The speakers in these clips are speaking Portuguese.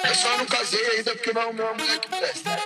Eu só não casei ainda porque não é uma mulher que presta.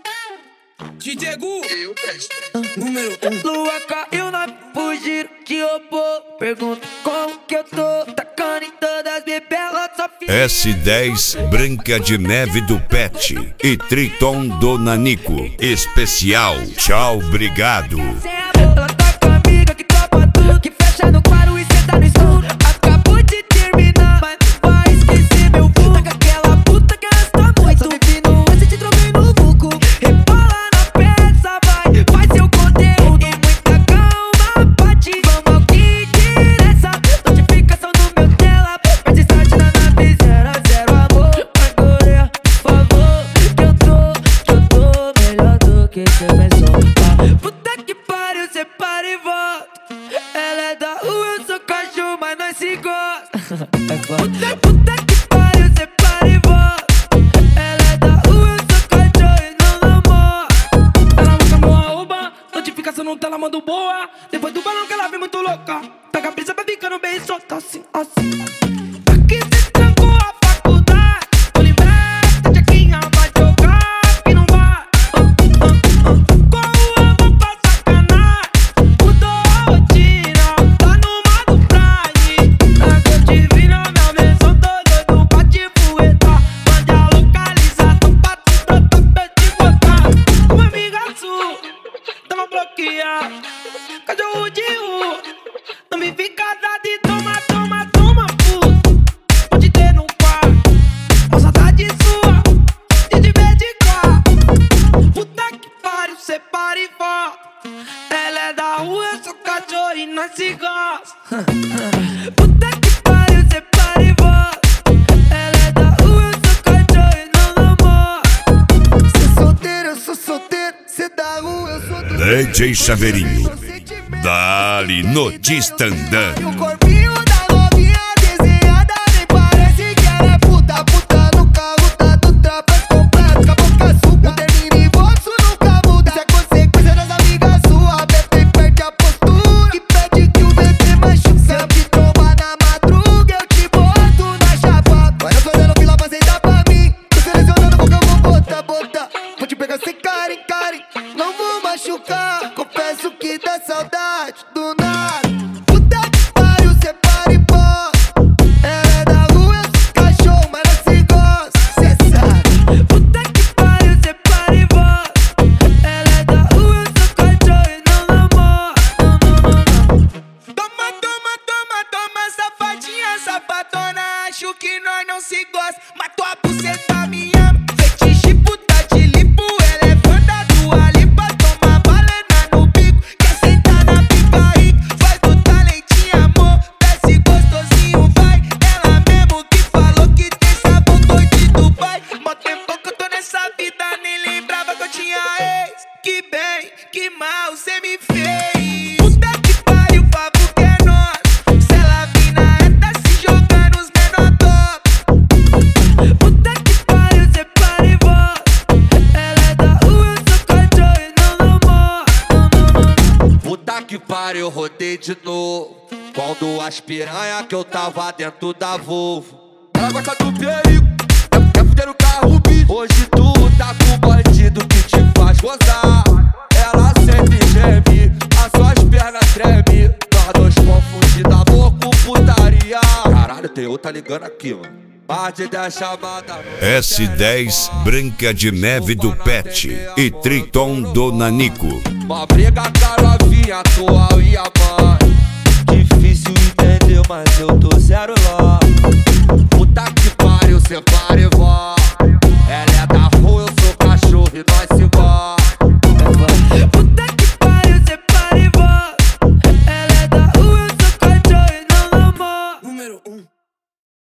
DJ Gu, Eu presto. número 1. Lua caiu, nós fugiram de robô. Pergunta como que eu tô. Tacando em todas as bebelas, só fiz. S10 Branca de Neve do Pet e Triton do Nanico. Especial. Tchau, obrigado. Ela tá com a amiga que topa tudo, que fecha no claro e senta no escuro. Acabou de terminar, mas não vai esquecer meu vulgo. Tá com aquela puta que gasta muito. Só vive no esse, te tromei no vulgo. Rebola na peça, vai, faz seu conteúdo. E muita calma, bate, vamos ao que interessa. Notificação no meu tela, perde start na nave, 0 a 0 amor. Agora, por favor, que eu tô melhor do que você pensou. Puta que pariu, cê para e volta. Ela é da rua, eu sou cachorro, mas nós se gosta. Puta que pariu, cê para e volta. Ela é da rua, eu sou cachorro e não namora. Ela usa boa uba, notificação no tela, mando boa. Depois do balão que ela vem muito louca. Pega a brisa, vai ficando bem solta, assim, assim. Aqui cê trancou a faculdade. Tô liberto, Tchequinha vai jogar. Quem não vai? Qual eu vou pra sacanagem? Mudou a rotina, tá no modo Prime. É que eu te vi na minha versão, tô doido pra te fuetar. Mande a localização pra tu tratar pra te botar. Uma amiga sua, tava bloqueada. Cachorro de rua, não me fica dado e toma, toma, toma, puto. Pode ter no quarto, uma saudade sua, de te ver de carro. Puta que pariu, cê para e volta. Ela é da rua, eu sou cachorro e nós se gosta. Puta que pariu, cê para e volta. Ela é da rua, eu sou cachorro e não namora. Cê solteiro, eu sou solteiro. Cê da rua, eu sou do DJ Chaveirinho. Dali no Distandã. E o corpinho da novinha desenhada nem parece que ela é puta. Puta no carro, tá do trapézio completo. Com a boca suga, termina em bolso, nunca muda. Isso é consequência das amigas suas. Bebê perde a postura e pede que o bebê machuca. Se eu te tomar na madruga, eu te boto na chapa. Vai eu fazendo fila pra sentar pra mim. Tô selecionando qual que eu vou botar, botar. Vou te pegar sem carinho, carinho. Não vou machucar. Confesso que dá saudade do nada. Puta que pariu, cê para e volta. Ela é da rua, eu sou cachorro, mas não se gosta. Cê sabe. Puta que pariu, cê para e volta. Ela é da rua, eu sou cachorro e não namora. Toma, toma, toma, toma, safadinha, safadona. Acho que nós não se gosta, mas tua buceta me ama. Fetiche, puta de limpo, ela é fã da Dua Lipa. Toma balena no bico, quer sentar na pica rica. Faz do talentinho, amor, desce gostosinho, vai. Ela mesmo que falou que tem sabor doido de Dubai. Mó tempo que eu tô nessa vida, nem lembrava que eu tinha ex. Que bem, que mal cê me fez. Puta que pariu, papo que é nós. Se ela vir na reta, se jogar nos menor top. Puta que pariu, cê para e volta. Ela é da rua, eu sou cachorro e não namora. Puta que pariu, eu rodei de novo. Quando as piranha que eu tava dentro da Volvo. Ela gosta do perigo, quer fuder o carro, bicho. Hoje tu tá com o bandido que te faz gozar. Ela sente e geme, as suas pernas treme. Nós dois confundidos, amor com putaria. Caralho, tem outra ligando aqui, mano. Parte da chamada. S10 Branca de Neve do Pet e Triton do Nanico. Uma briga com a novinha atual e a mãe. Difícil entender, mas eu tô zero lá. Puta que pariu, cê para